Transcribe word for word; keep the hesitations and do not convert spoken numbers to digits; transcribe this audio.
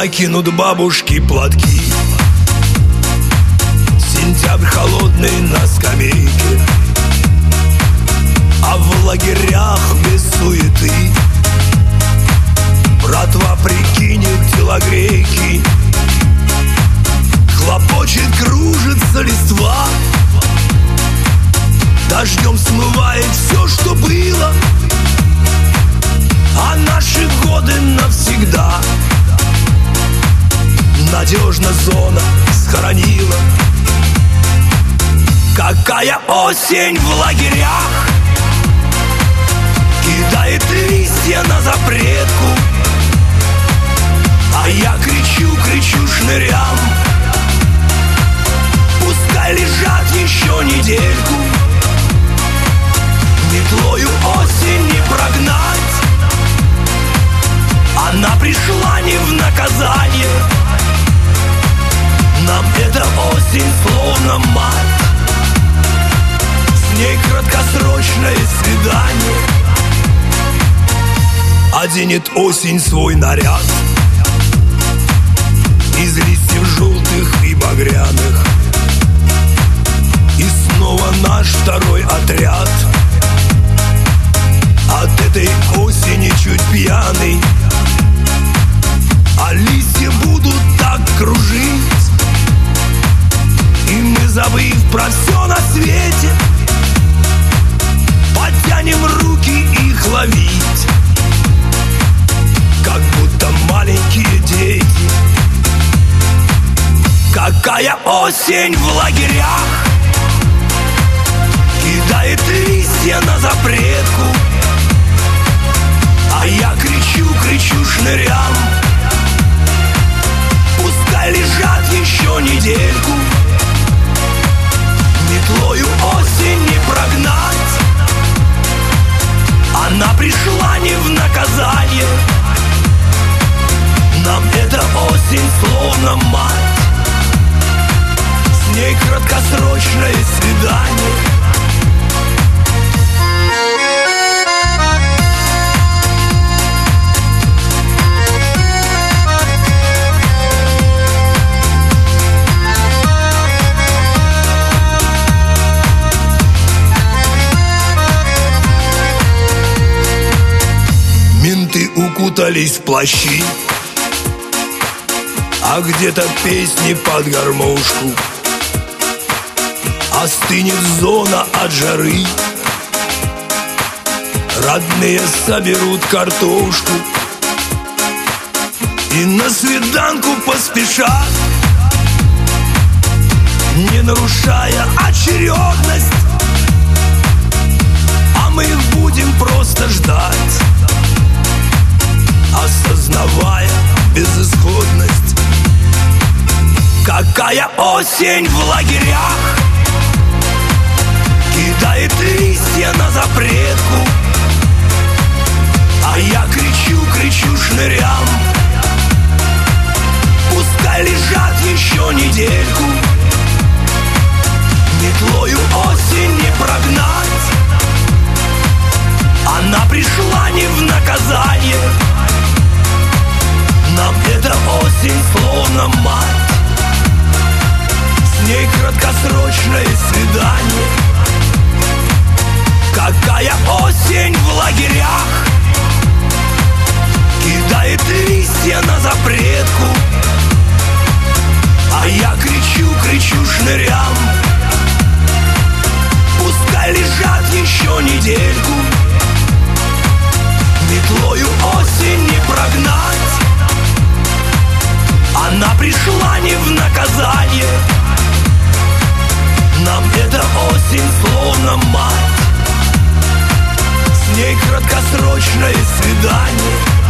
накинут бабушки платки. Сентябрь холодный на скамейке, а в лагерях без суеты. Братва прикинет телогрейки, хлопочет, кружится листва. Дождем смывает все, что было, а наши годы навсегда надежно зона схоронила. Какая осень в лагерях кидает листья на запретку, а я кричу, кричу шнырям: пускай лежат еще недельку. Метлою осень не прогнать, она пришла не в наказание. Нам эта осень словно мать, с ней краткосрочное свидание. Оденет осень свой наряд из листьев желтых и багряных, и снова наш второй отряд от этой осени чуть пьяный. А листья будут так кружить, и мы, забыв про все на свете, потянем руки их ловить, как будто маленькие дети. Какая осень в лагерях кидает листья на запретку, а я кричу, кричу шнырям: пускай лежат еще недельку. Метлою осень не прогнать, она пришла не в наказание. Нам эта осень словно мать, с ней краткосрочное свидание. Менты укутались в плащи, а где-то песни под гармошку. Остынет зона от жары, родные соберут картошку и на свиданку поспешат, не нарушая очередность. А мы их будем просто ждать, осознавая безысходность. Какая осень в лагерях кидает листья на запретку, а я кричу, кричу шнырям: пускай лежат еще недельку. Метлою осень не прогнать, она пришла не в наказание. Нам эта осень словно мать, с ней краткосрочное свидание. Какая осень в лагерях кидает листья на запретку, а я кричу, кричу шнырям: пускай лежат еще недельку. Метлою осень не прогнать, она пришла не в наказание. Нам эта осень словно мать, с ней краткосрочное свидание.